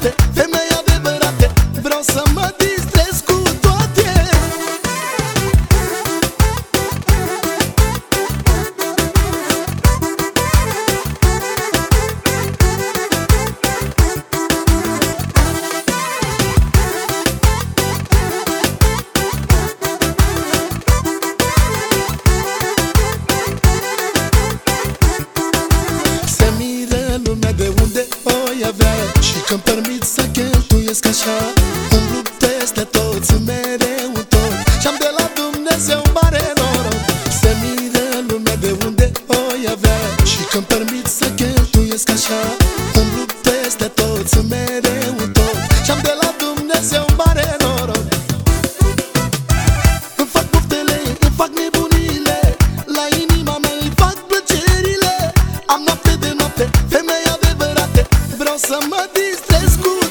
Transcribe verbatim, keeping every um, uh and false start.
noapte, femei adevărate, vreau să mă distrez cu toate. Se miră lumea de unde o avea și că-mi permit să cheltuiesc așa. Umblu peste toți mereu în tot și-am de la Dumnezeu mare noroc. Se miră lumea de unde o avea și că-mi permit să cheltuiesc așa. Umblu peste toți mereu în tot și-am de la Dumnezeu mare noroc. Îmi fac poftele, îmi fac nebunile, la inima mea îi fac plăcerile. Am noapte de noapte, femei adevărate, vreau să mă distrez cu